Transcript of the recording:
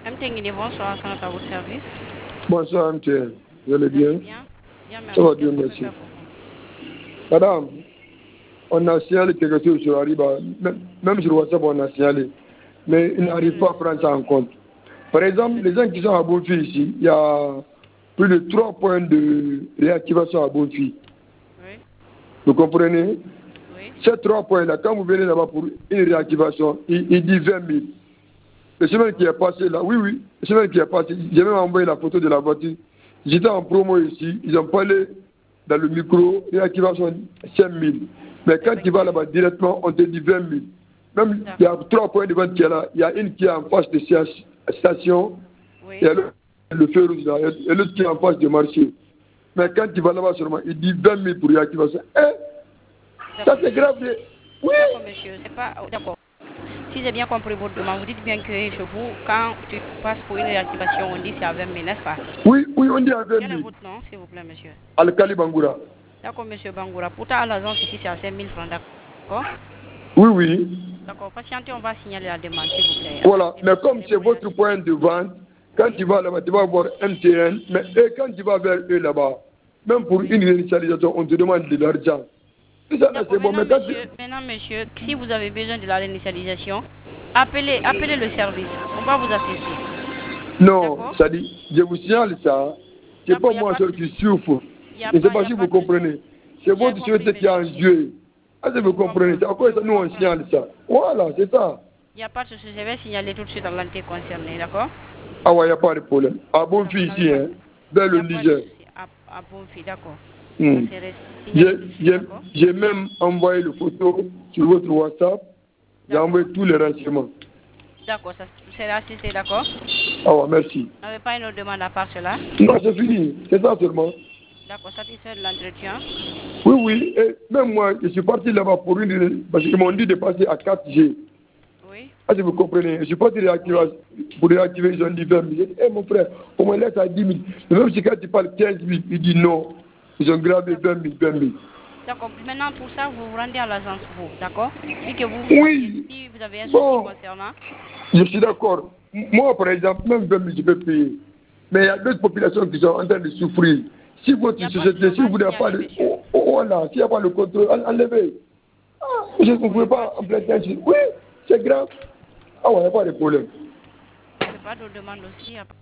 MTN, bonsoir, à votre service. Bonsoir, MTN. Vous allez bien? Bien, merci. Ça va bien, merci. Madame, on a signalé quelque chose sur Ariba. Même sur WhatsApp, on a signalé. Mais ils n'arrivent pas à prendre ça en compte. Par exemple, les gens qui sont à Bonfi ici, il y a plus de 3 points de réactivation à Bonfi. Oui. Vous comprenez? Oui. Ces 3 points-là, quand vous venez là-bas pour une réactivation, il dit 20 000. Le semaine qui est passé là, oui, la semaine qui est passée, j'ai même envoyé la photo de la voiture. J'étais en promo ici, ils ont parlé dans le micro, réactivation 5 000. Mais quand tu vas là-bas directement, on te dit 20 000. Même il y a 3 points de vente qui est là, il y a une qui est en face de la station, Oui. il y a le feu rouge là, et l'autre qui est en face du marché. Mais quand tu vas là-bas seulement, il dit 20 000 pour réactivation. Ça c'est grave. Oui. D'accord, monsieur, c'est pas. D'accord. Si j'ai bien compris votre demande, vous dites bien que chez vous, quand tu passes pour une réactivation, on dit c'est à 20 000, n'est-ce pas? Oui, on dit à 20 000. Quel est votre nom, s'il vous plaît, monsieur? Al-Kali Bangoura. D'accord, monsieur Bangoura. Pourtant, à l'agence ici, c'est à 5 000 francs, d'accord? Oui. D'accord, patientez, on va signaler la demande, s'il vous plaît. Voilà, mais comme c'est votre point de vente, quand tu vas là-bas, tu vas voir MTN, mais quand tu vas vers eux là-bas, même pour une réinitialisation, on te demande de l'argent. D'accord, maintenant, monsieur, si vous avez besoin de la réinitialisation, appelez le service. On va vous assister. Non, ça dit, je vous signale ça. C'est pas moi seul qui souffre. Je ne sais pas si vous comprenez. C'est votre société qui est en jeu. Est-ce que vous comprenez? C'est à quoi nous on signale ça? Voilà, c'est ça. Il n'y a pas de souci, je vais signaler tout de suite à l'entité concernée, d'accord? Ah ouais, il n'y a pas de problème. À Bonfi ici, hein, vers le Niger. À Bonfi, d'accord. J'ai même envoyé les photos sur votre WhatsApp. J'ai envoyé tous les renseignements. D'accord, ça sera assisté, d'accord? Ah ouais, merci. Vous n'avez pas une autre demande à part cela? Non, c'est fini. C'est ça seulement. D'accord, satisfait de l'entretien? Oui. Et même moi, je suis parti là-bas pour parce qu'ils m'ont dit de passer à 4G. Oui. Ah, si vous comprenez, je suis parti pour réactiver, ils ont dit 20 000. J'ai dit, mon frère, on me laisse à 10 000. Mais même si quand tu parles 15 000, il dit non. Ils ont gravé 20 000. D'accord, maintenant pour ça, vous vous rendez à l'agence, vous, d'accord? Vu que vous, oui. Si vous avez un souci concernant. Je suis d'accord. Moi, par exemple, même 20 000, je peux payer. Mais il y a d'autres populations qui sont en train de souffrir. Si votre société, si vous n'avez pas le. Voilà, s'il n'y a pas le contrôle, enlevez. Je ne pouvez pas en plein temps. Oui, c'est grave. Ah ouais, il n'y a pas de problème. Je n'ai pas de demande aussi.